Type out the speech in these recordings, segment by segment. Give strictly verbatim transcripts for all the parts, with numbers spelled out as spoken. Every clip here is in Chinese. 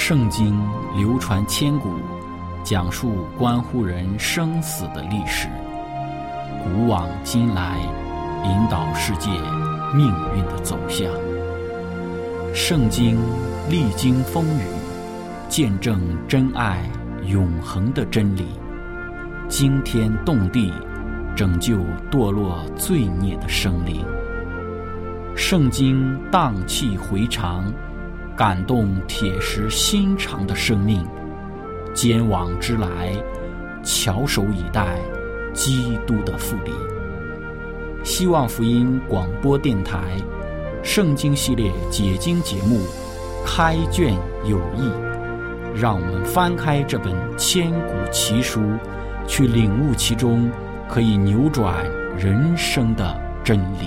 圣经流传千古，讲述关乎人生死的历史，古往今来，引导世界命运的走向。圣经历经风雨，见证真爱永恒的真理，惊天动地，拯救堕落罪孽的生灵。圣经荡气回肠，感动铁石心肠的生命。坚往之来，翘首以待基督的复临。希望福音广播电台圣经系列解经节目开卷有益，让我们翻开这本千古奇书，去领悟其中可以扭转人生的真理。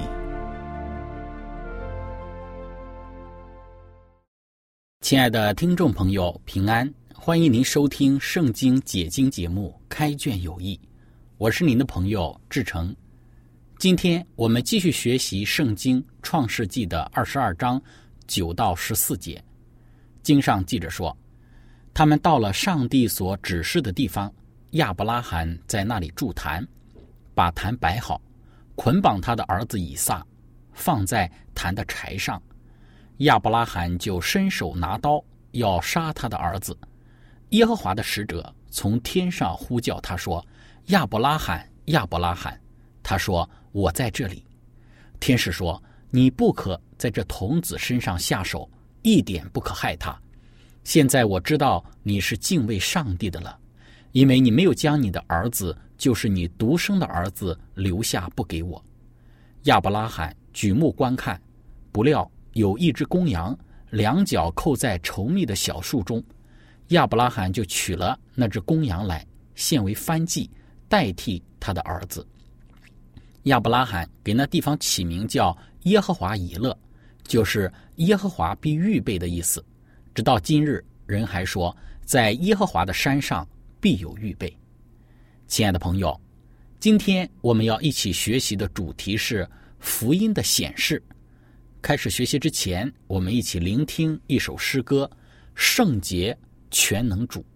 亲爱的听众朋友，平安，欢迎您收听圣经解经节目开卷有益，我是您的朋友志成。今天我们继续学习圣经创世纪的二十二章九到十四节。经上记着说，他们到了上帝所指示的地方，亚伯拉罕在那里筑坛，把坛摆好，捆绑他的儿子以撒，放在坛的柴上。亚伯拉罕就伸手拿刀要杀他的儿子。耶和华的使者从天上呼叫他说，亚伯拉罕，亚伯拉罕。他说，我在这里。天使说，你不可在这童子身上下手，一点不可害他。现在我知道你是敬畏上帝的了，因为你没有将你的儿子，就是你独生的儿子留下不给我。亚伯拉罕举目观看，不料有一只公羊，两脚扣在稠密的小树中。亚伯拉罕就取了那只公羊来，献为燔祭，代替他的儿子。亚伯拉罕给那地方起名叫耶和华以勒，就是耶和华必预备的意思。直到今日，人还说，在耶和华的山上必有预备。亲爱的朋友，今天我们要一起学习的主题是福音的显示。开始学习之前，我们一起聆听一首诗歌，圣洁全能主。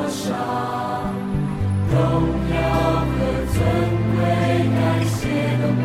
荣耀和尊贵，感谢都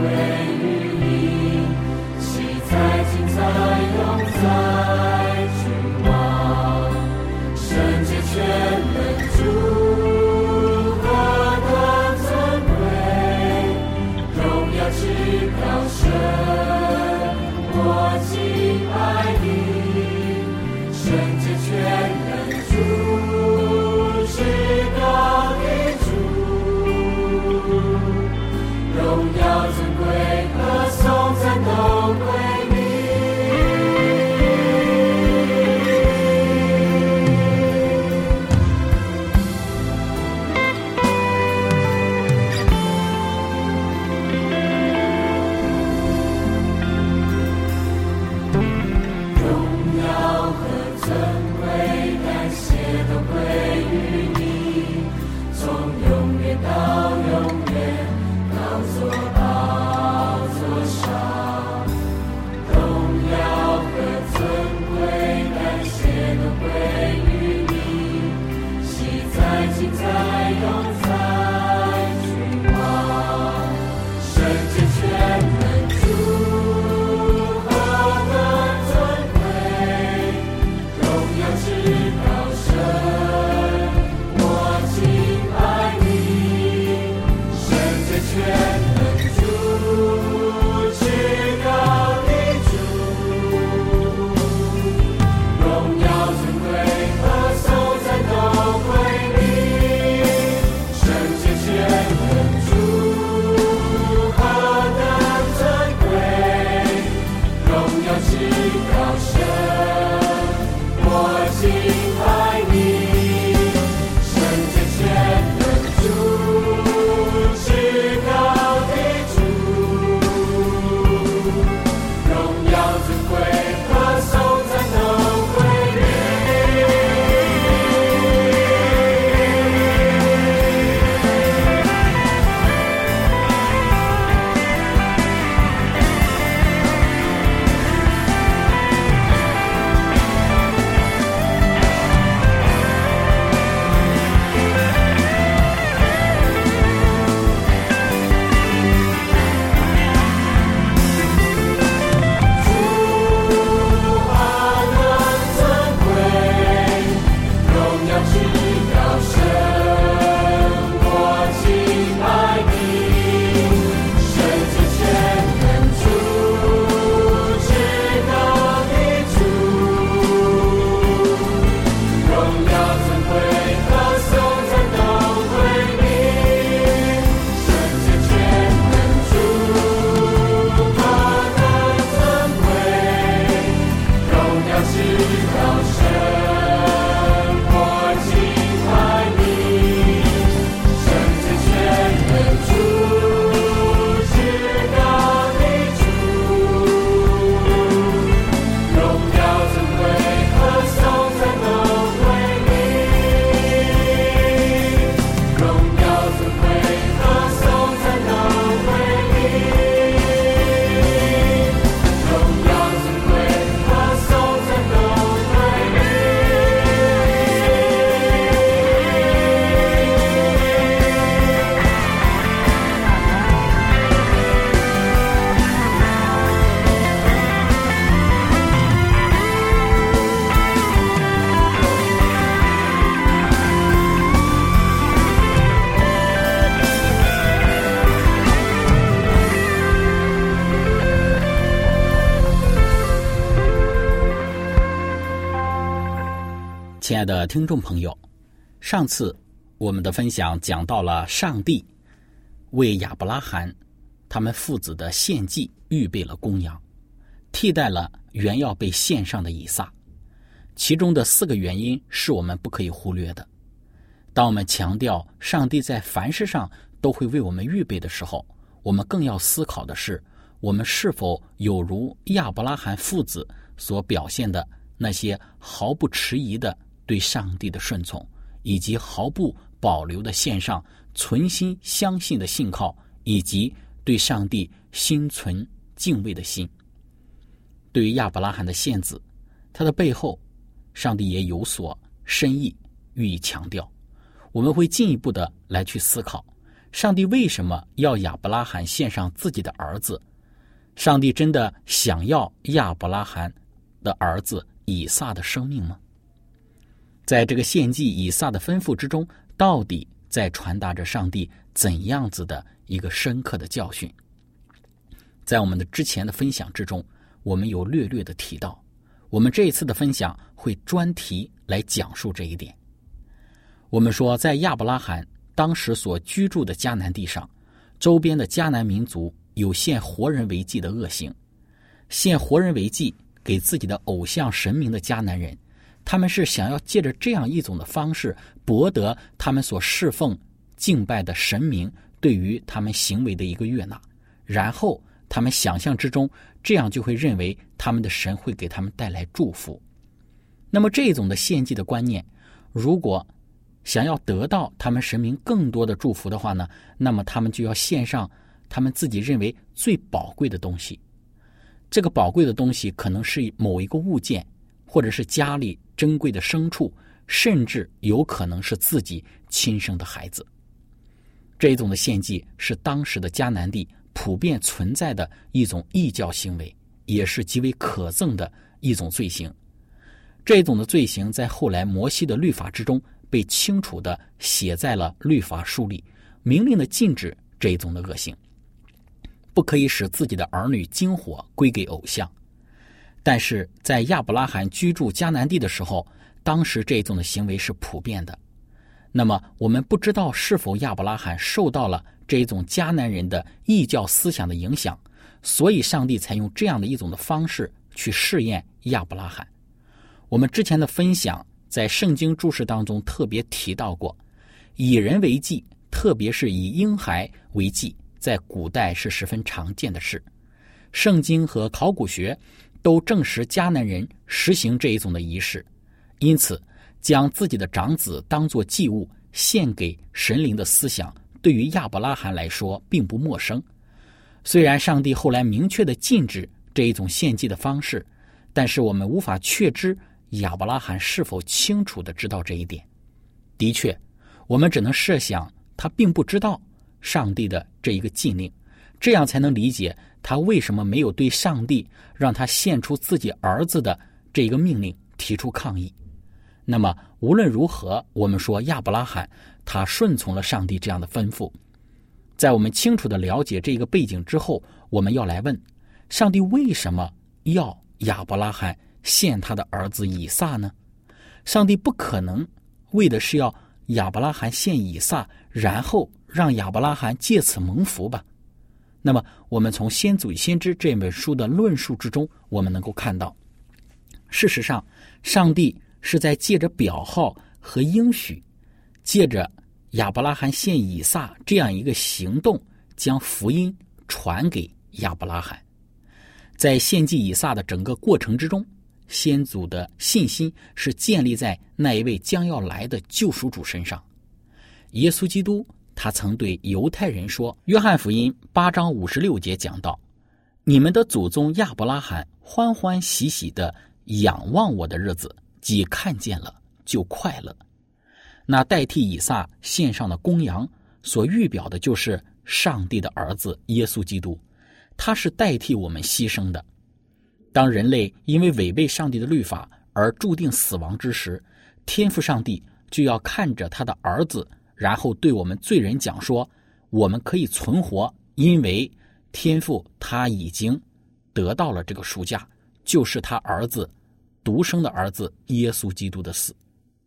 亲爱的听众朋友，上次我们的分享讲到了上帝为亚伯拉罕他们父子的献祭预备了公羊，替代了原要被献上的以撒。其中的四个原因是我们不可以忽略的。当我们强调上帝在凡事上都会为我们预备的时候，我们更要思考的是，我们是否有如亚伯拉罕父子所表现的那些毫不迟疑的对上帝的顺从，以及毫不保留的献上存心相信的信靠，以及对上帝心存敬畏的心。对于亚伯拉罕的献子，他的背后上帝也有所深意予以强调。我们会进一步的来去思考，上帝为什么要亚伯拉罕献上自己的儿子？上帝真的想要亚伯拉罕的儿子以撒的生命吗？在这个献祭以撒的吩咐之中，到底在传达着上帝怎样子的一个深刻的教训？在我们的之前的分享之中，我们有略略的提到，我们这一次的分享会专题来讲述这一点。我们说，在亚伯拉罕当时所居住的迦南地上，周边的迦南民族有献活人为祭的恶行。献活人为祭给自己的偶像神明的迦南人，他们是想要借着这样一种的方式博得他们所侍奉敬拜的神明对于他们行为的一个悦纳，然后他们想象之中这样就会认为他们的神会给他们带来祝福。那么这种的献祭的观念，如果想要得到他们神明更多的祝福的话呢，那么他们就要献上他们自己认为最宝贵的东西。这个宝贵的东西可能是某一个物件，或者是家里珍贵的牲畜，甚至有可能是自己亲生的孩子。这种的献祭是当时的迦南地普遍存在的一种异教行为，也是极为可憎的一种罪行。这种的罪行在后来摩西的律法之中被清楚地写在了律法书里，明令的禁止这一种的恶行，不可以使自己的儿女经火归给偶像。但是在亚伯拉罕居住迦南地的时候，当时这种的行为是普遍的。那么我们不知道是否亚伯拉罕受到了这种迦南人的异教思想的影响，所以上帝才用这样的一种的方式去试验亚伯拉罕。我们之前的分享在圣经注释当中特别提到过，以人为祭，特别是以婴孩为祭，在古代是十分常见的事。圣经和考古学都证实迦南人实行这一种的仪式，因此将自己的长子当作祭物献给神灵的思想，对于亚伯拉罕来说并不陌生。虽然上帝后来明确的禁止这一种献祭的方式，但是我们无法确知亚伯拉罕是否清楚地知道这一点。的确，我们只能设想他并不知道上帝的这一个禁令，这样才能理解他为什么没有对上帝让他献出自己儿子的这一个命令提出抗议。那么无论如何，我们说亚伯拉罕他顺从了上帝这样的吩咐。在我们清楚地了解这个背景之后，我们要来问，上帝为什么要亚伯拉罕献他的儿子以撒呢？上帝不可能为的是要亚伯拉罕献以撒，然后让亚伯拉罕借此蒙福吧？那么我们从《先祖与先知》这本书的论述之中，我们能够看到，事实上上帝是在借着表号和应许，借着亚伯拉罕献以撒这样一个行动，将福音传给亚伯拉罕。在献祭以撒的整个过程之中，先祖的信心是建立在那一位将要来的救赎主身上。耶稣基督他曾对犹太人说，约翰福音八章五十六节讲到，你们的祖宗亚伯拉罕欢欢喜喜地仰望我的日子，即看见了就快乐。那代替以撒献上的公羊所预表的就是上帝的儿子耶稣基督，他是代替我们牺牲的。当人类因为违背上帝的律法而注定死亡之时，天父上帝就要看着他的儿子，然后对我们罪人讲说，我们可以存活，因为天父他已经得到了这个赎价，就是他儿子独生的儿子耶稣基督的死。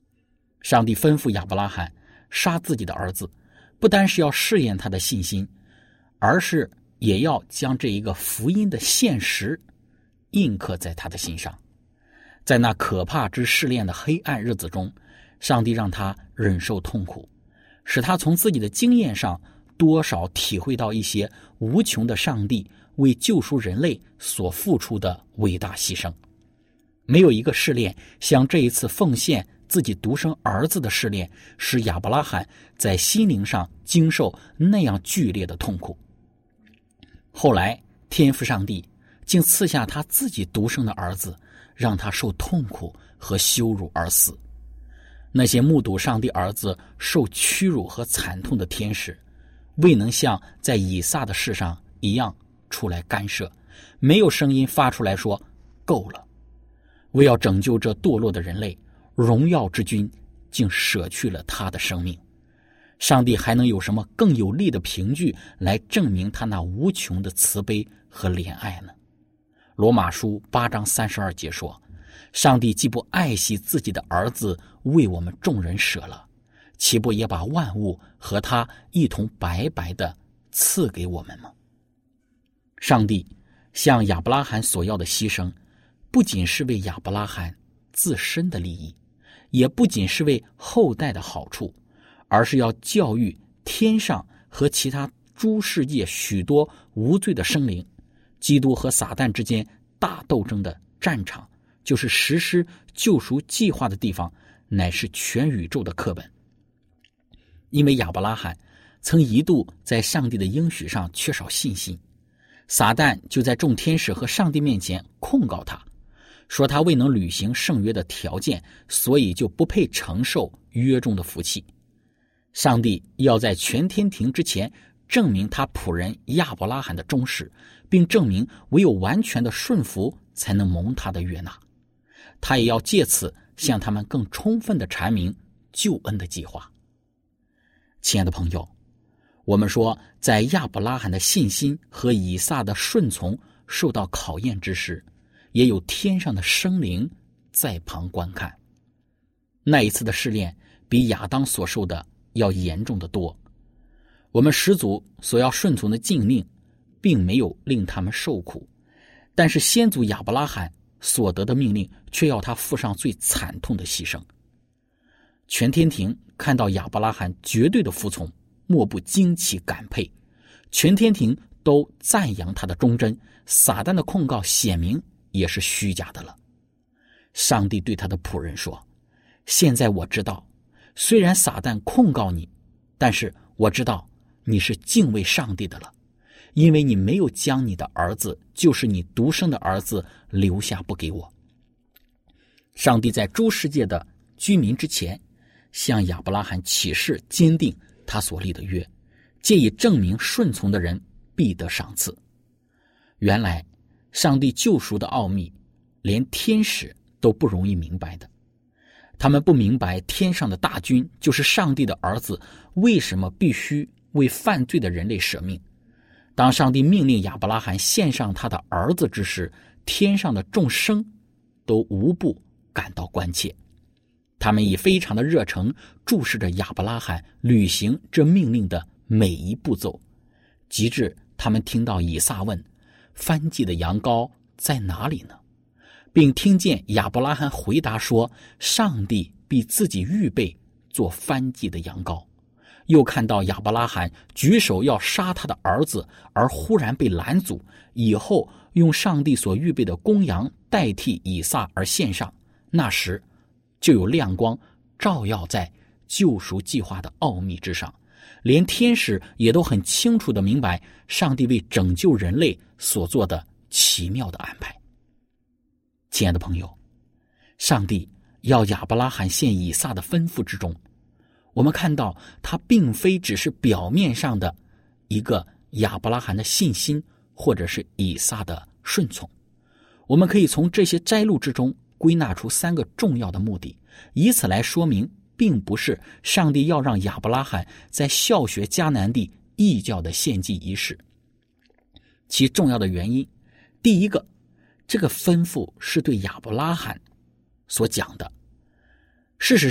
上帝吩咐亚伯拉罕杀自己的儿子，不单是要试验他的信心，而是也要将这一个福音的现实印刻在他的心上。在那可怕之试炼的黑暗日子中，上帝让他忍受痛苦，使他从自己的经验上多少体会到一些无穷的上帝为救赎人类所付出的伟大牺牲。没有一个试炼像这一次奉献自己独生儿子的试炼，使亚伯拉罕在心灵上经受那样剧烈的痛苦。后来天父上帝竟赐下他自己独生的儿子，让他受痛苦和羞辱而死。那些目睹上帝儿子受屈辱和惨痛的天使，未能像在以撒的事上一样出来干涉，没有声音发出来说够了。为要拯救这堕落的人类，荣耀之君竟舍去了他的生命。上帝还能有什么更有力的凭据来证明他那无穷的慈悲和怜爱呢？罗马书八章三十二节说，上帝既不爱惜自己的儿子为我们众人舍了，岂不也把万物和他一同白白的赐给我们吗？上帝向亚伯拉罕所要的牺牲，不仅是为亚伯拉罕自身的利益，也不仅是为后代的好处，而是要教育天上和其他诸世界许多无罪的生灵。基督和撒旦之间大斗争的战场，就是实施救赎计划的地方，乃是全宇宙的课本。因为亚伯拉罕曾一度在上帝的应许上缺少信心，撒旦就在众天使和上帝面前控告他，说他未能履行圣约的条件，所以就不配承受约中的福气。上帝要在全天庭之前证明他仆人亚伯拉罕的忠实，并证明唯有完全的顺服才能蒙他的悦纳。他也要借此向他们更充分地阐明救恩的计划。亲爱的朋友，我们说在亚伯拉罕的信心和以撒的顺从受到考验之时，也有天上的生灵在旁观看。那一次的试炼比亚当所受的要严重得多。我们始祖所要顺从的禁令并没有令他们受苦，但是先祖亚伯拉罕所得的命令却要他付上最惨痛的牺牲。全天庭看到亚伯拉罕绝对的服从，莫不惊奇感佩，全天庭都赞扬他的忠贞，撒旦的控告显明也是虚假的了。上帝对他的仆人说，现在我知道，虽然撒旦控告你，但是我知道你是敬畏上帝的了，因为你没有将你的儿子，就是你独生的儿子留下不给我。上帝在诸世界的居民之前，向亚伯拉罕起誓坚定他所立的约，借以证明顺从的人必得赏赐。原来上帝救赎的奥秘连天使都不容易明白的，他们不明白天上的大军就是上帝的儿子为什么必须为犯罪的人类舍命。当上帝命令亚伯拉罕献上他的儿子之时，天上的众生都无不感到关切，他们以非常的热诚注视着亚伯拉罕履行这命令的每一步骤，及至他们听到以撒问燔祭的羊羔在哪里呢，并听见亚伯拉罕回答说，上帝必自己预备做燔祭的羊羔。又看到亚伯拉罕举手要杀他的儿子，而忽然被拦阻，以后用上帝所预备的公羊代替以撒而献上，那时就有亮光照耀在救赎计划的奥秘之上，连天使也都很清楚地明白上帝为拯救人类所做的奇妙的安排。亲爱的朋友，上帝要亚伯拉罕献以撒的吩咐之中，我们看到他并非只是表面上的一个亚伯拉罕的信心，或者是以撒的顺从。我们可以从这些摘录之中归纳出三个重要的目的，以此来说明并不是上帝要让亚伯拉罕在效学迦南地异教的献祭仪式。其重要的原因，第一个，这个吩咐是对亚伯拉罕所讲的。事实上，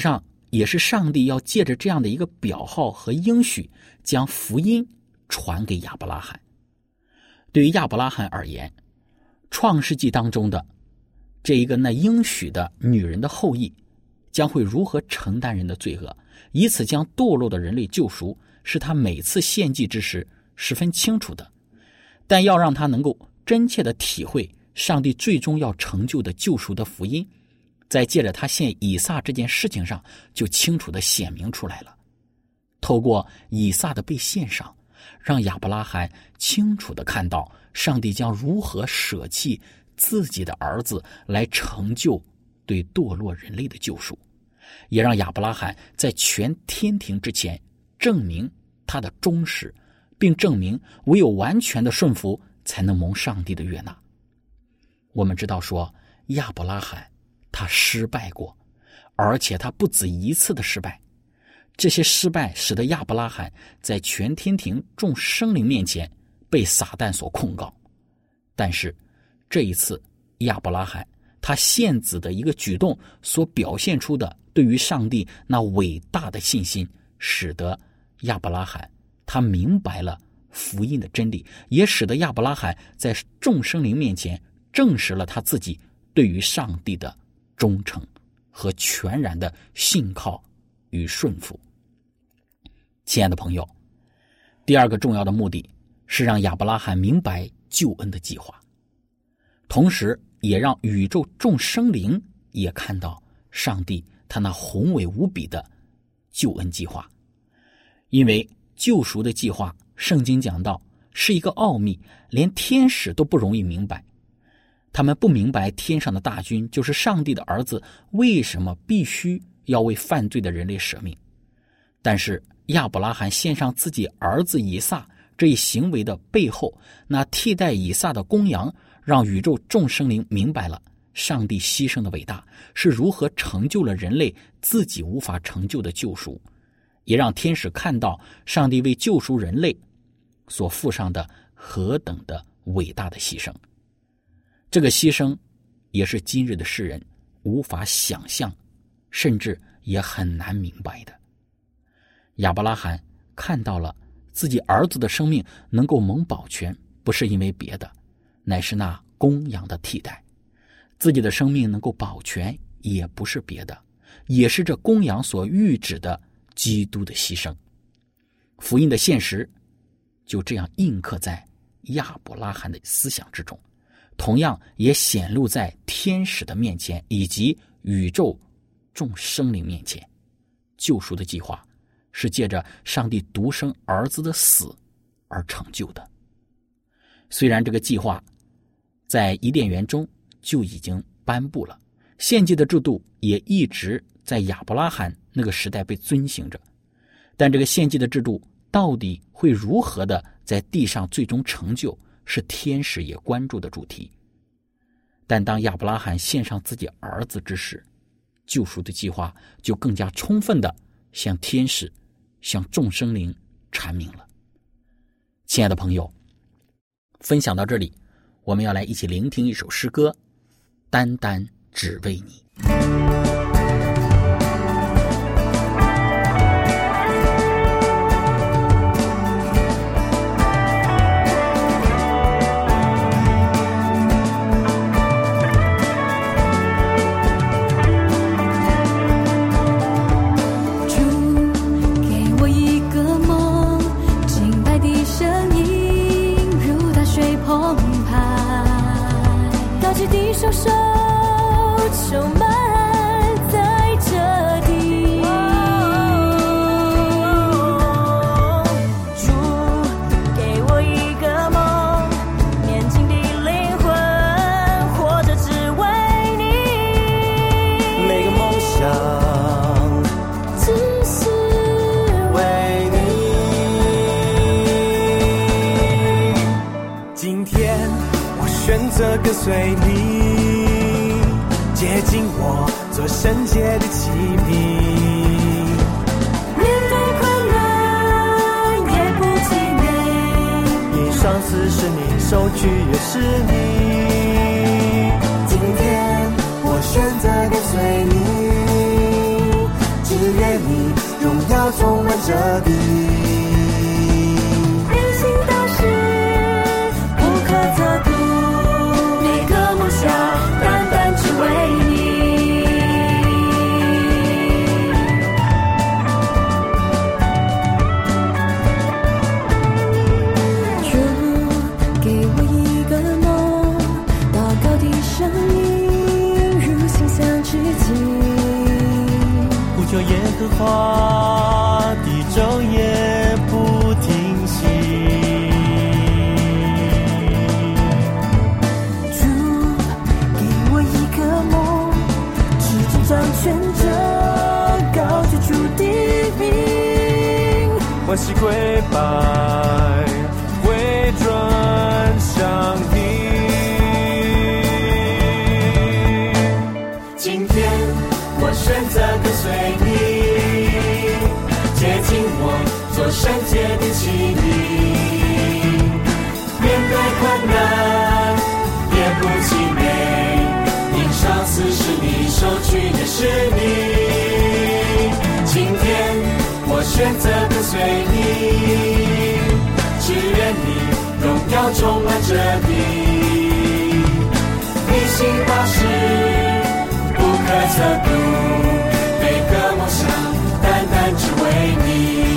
也是上帝要借着这样的一个表号和应许，将福音传给亚伯拉罕。对于亚伯拉罕而言，创世纪当中的这一个那应许的女人的后裔将会如何承担人的罪恶，以此将堕落的人类救赎，是他每次献祭之时十分清楚的。但要让他能够真切地体会上帝最终要成就的救赎的福音，在借着他献以撒这件事情上就清楚地显明出来了。透过以撒的被献上，让亚伯拉罕清楚地看到上帝将如何舍弃自己的儿子来成就对堕落人类的救赎，也让亚伯拉罕在全天庭之前证明他的忠实，并证明唯有完全的顺服才能蒙上帝的悦纳。我们知道说，亚伯拉罕他失败过，而且他不止一次的失败。这些失败使得亚伯拉罕在全天庭众生灵面前被撒旦所控告。但是这一次亚伯拉罕他献子的一个举动所表现出的对于上帝那伟大的信心，使得亚伯拉罕他明白了福音的真理，也使得亚伯拉罕在众生灵面前证实了他自己对于上帝的忠诚和全然的信靠与顺服。亲爱的朋友，第二个重要的目的是让亚伯拉罕明白救恩的计划，同时也让宇宙众生灵也看到上帝他那宏伟无比的救恩计划。因为救赎的计划，圣经讲到是一个奥秘，连天使都不容易明白。他们不明白天上的大军，就是上帝的儿子，为什么必须要为犯罪的人类舍命。但是亚伯拉罕献上自己儿子以撒这一行为的背后，那替代以撒的公羊，让宇宙众生灵明白了上帝牺牲的伟大，是如何成就了人类自己无法成就的救赎，也让天使看到上帝为救赎人类所付上的何等的伟大的牺牲。这个牺牲也是今日的世人无法想象，甚至也很难明白的。亚伯拉罕看到了自己儿子的生命能够蒙保全，不是因为别的，乃是那公羊的替代。自己的生命能够保全，也不是别的，也是这公羊所预指的基督的牺牲。福音的现实就这样印刻在亚伯拉罕的思想之中，同样也显露在天使的面前，以及宇宙众生灵面前。救赎的计划是借着上帝独生儿子的死而成就的。虽然这个计划在伊甸园中就已经颁布了，献祭的制度也一直在亚伯拉罕那个时代被遵行着，但这个献祭的制度到底会如何的在地上最终成就，是天使也关注的主题。但当亚伯拉罕献上自己儿子之时，救赎的计划就更加充分的向天使向众生灵阐明了。亲爱的朋友，分享到这里，我们要来一起聆听一首诗歌，单单只为你。 手手充满在这地，主给我一个梦，年轻的灵魂活着只为你， 每个梦想只是为你。今天我选择跟随你，接近我，做圣洁的器皿。 面对困难也不气馁， 一双四是你，手举也是你。今天我选择跟随你，只愿要充满着地。 内心大事不可测度，每个梦想单单只为你。主给我一个梦，祷告的声音如心相知己。 呼求耶和华的昼夜不停息。 主给我一个梦，执掌掌权者，高举主的名， 欢喜跪拜，回转向你。今天我选择跟随你，接近我，做圣洁的器皿。面对困难也不气馁，因上司是你，收取也是你。今天我选择跟随你，只愿你荣耀充满着地。你行大事不可测度，每个梦想单单只为你。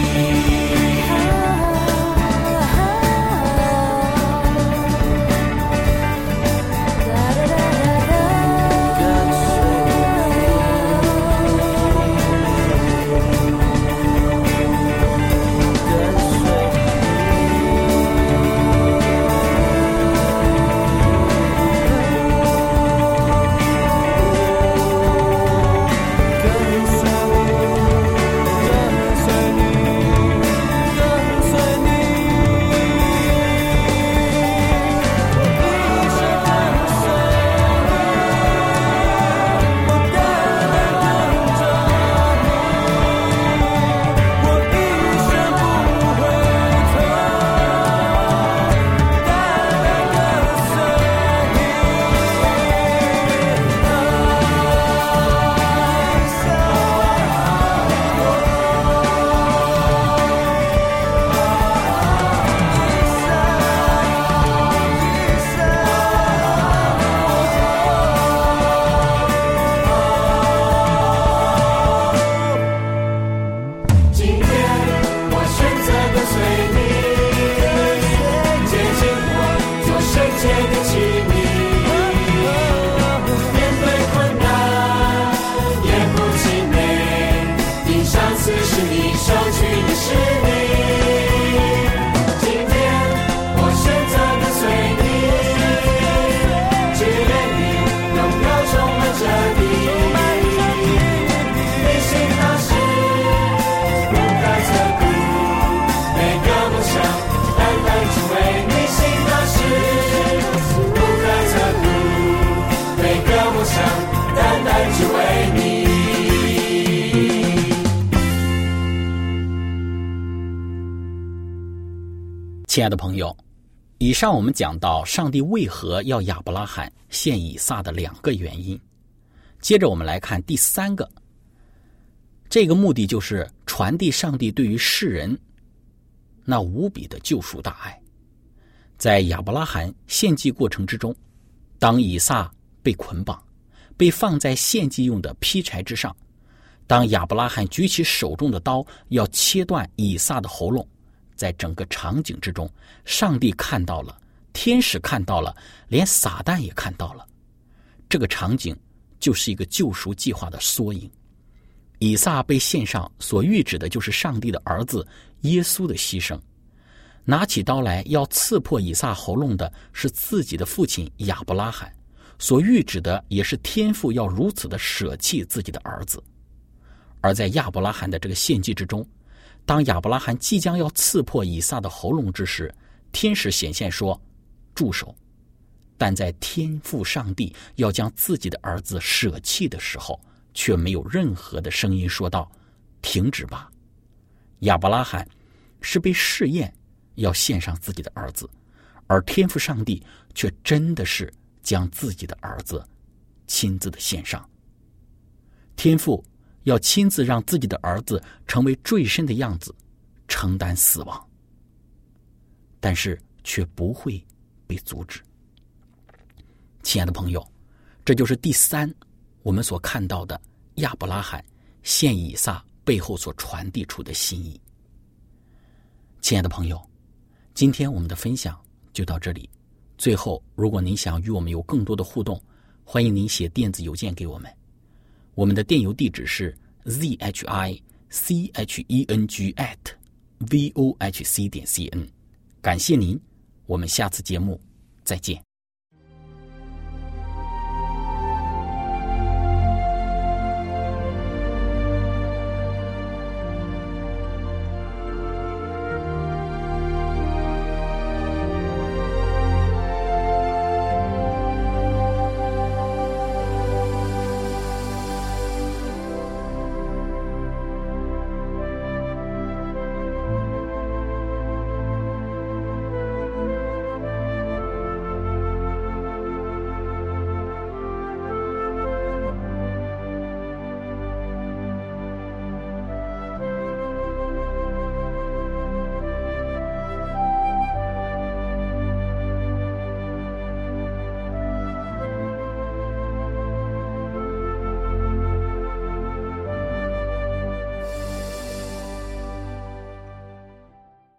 亲爱的朋友，以上我们讲到上帝为何要亚伯拉罕献以撒的两个原因。接着我们来看第三个，这个目的就是传递上帝对于世人那无比的救赎大爱。在亚伯拉罕献祭过程之中，当以撒被捆绑，被放在献祭用的劈柴之上，当亚伯拉罕举起手中的刀要切断以撒的喉咙，在整个场景之中，上帝看到了，天使看到了，连撒旦也看到了。这个场景就是一个救赎计划的缩影。以撒被献上所预指的就是上帝的儿子耶稣的牺牲。拿起刀来要刺破以撒喉咙的是自己的父亲亚伯拉罕，所预指的也是天父要如此的舍弃自己的儿子。而在亚伯拉罕的这个献祭之中，当亚伯拉罕即将要刺破以撒的喉咙之时，天使显现说住手。但在天父上帝要将自己的儿子舍弃的时候，却没有任何的声音说道停止吧。亚伯拉罕是被试验要献上自己的儿子，而天父上帝却真的是将自己的儿子亲自的献上。天父要亲自让自己的儿子成为坠身的样子，承担死亡，但是却不会被阻止。亲爱的朋友，这就是第三我们所看到的亚伯拉罕献以撒背后所传递出的心意。亲爱的朋友，今天我们的分享就到这里。最后，如果您想与我们有更多的互动，欢迎您写电子邮件给我们。我们的电邮地址是 z h i c h e n g at v o h c 点 c n。感谢您，我们下次节目再见。